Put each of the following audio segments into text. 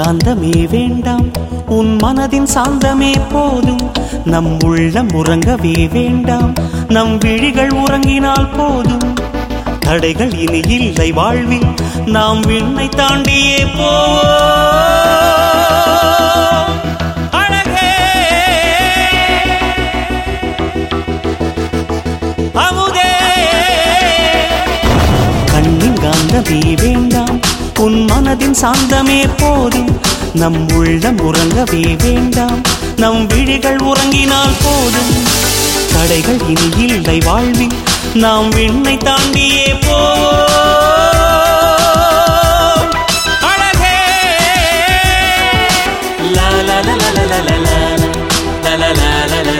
கண்ணிங்காந்தமே வேண்டாம், உன் மனதின் சாந்தமே போதும். நம் உள்ளம் உறங்கவே வேண்டாம், நம் விழிகள் உறங்கினால் போதும். தடைகள் இனி இல்லை வாழ்வில், நாம் விண்ணை தாண்டியே அழகே அமுதே. கண்ணிங்காந்தமே வேண்டாம், உன் மனதின் சாந்தமே போதும். நம் உள்ளம் உறங்கவே வேண்டாம், நம் விழிகள் உறங்கினால் போதும். தடைகள் இனி இல்லை வாழ்வில், நாம் விண்ணை தாண்டியே அழகே. லா லா லா லா லா லா லா லா லா லா லா லா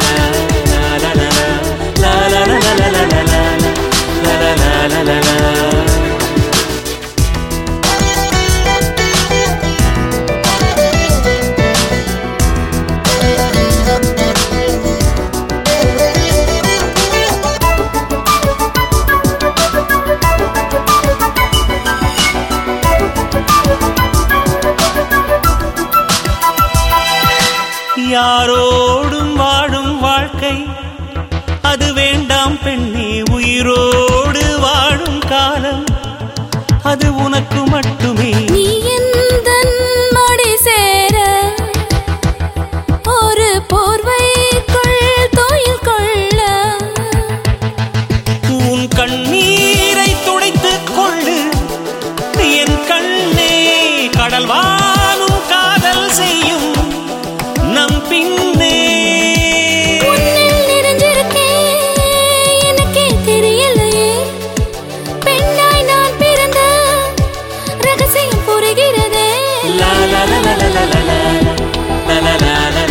யாரோடும் வாழும் வாழ்க்கை அது வேண்டாம் பெண்ணே. உயிரோடு வாழும் காலம் அது உனக்கு மட்டுமே. நீ எந்தன் மடி சேர ஒரு போர்வைக்குள் தோயில் கொள்ள, உன் கண்ணீரை துடைத்துக் கொள்ளு என் கண்ணே. கடல் வானும் காதல் செய்யும் நம் பின்னே. உன்னில் நிறைஞ்சிருக்கேன் எனக்கே தெரியலையே. பெண்ணாய் நான் பிறந்த ரகசியம் புரிகிறதே. லா லா லா லா லா லா லா லா லா லா லா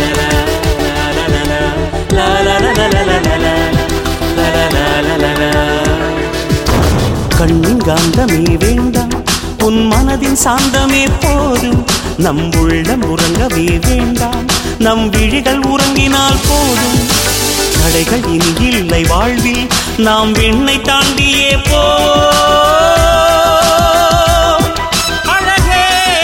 லா லா. கண்ணிங்காந்தமே வேண்டாம், உன் மனதின் சாந்தமே போதும். நம் உள்ளம் உறங்கவே வேண்டாம், நம் விழிகள் உறங்கினால் போதும். தடைகள் இனி இல்லை வாழ்வில், நாம் விண்ணை தாண்டியே அழகே.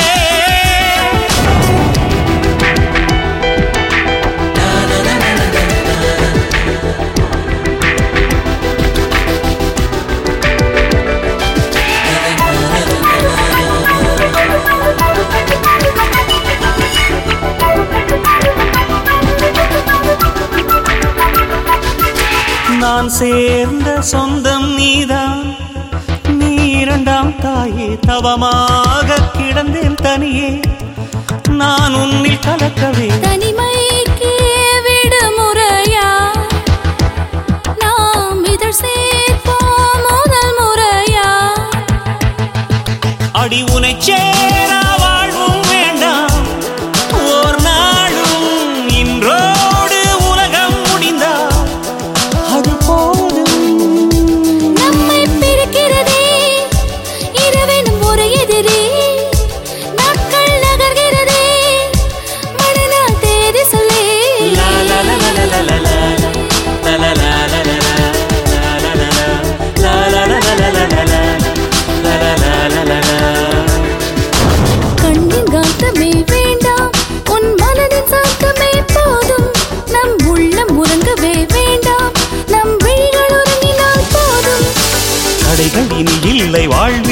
நான் சேர்ந்த சொந்தம் நீதான், நீ இரண்டாம் தாயே. தவமாக கிடந்தேன் தனியே, நான் உன்னில் கலக்கவே. தனிமைக்கு விடுமுறையா நாம் இதழ் சேர்ப்போம் முதல் முறையா. அடி உனை சேரா வாழ்வும் வேண்டாம் ஓர் நாளும். இன்றோடு உலகம் முடிந்தா அது போதும். நம்மை பிரிக்கிறதே இரவெனும் ஒரு எதிரி. நாட்கள் நகர்கிறதே மறுநாள் தேதி சொல்லி. லா லா லா லா லா லா லா லா லா லா லா கண்ணிங்காந்தமே வேண்டாம், உன் மனதின் சாந்தமே போதும். நம் உள்ளம் உறங்கவே வேண்டாம், நம் விழிகள் உறங்கினால் போதும். தடைகள் இனி இல்லை வாழ்வில்,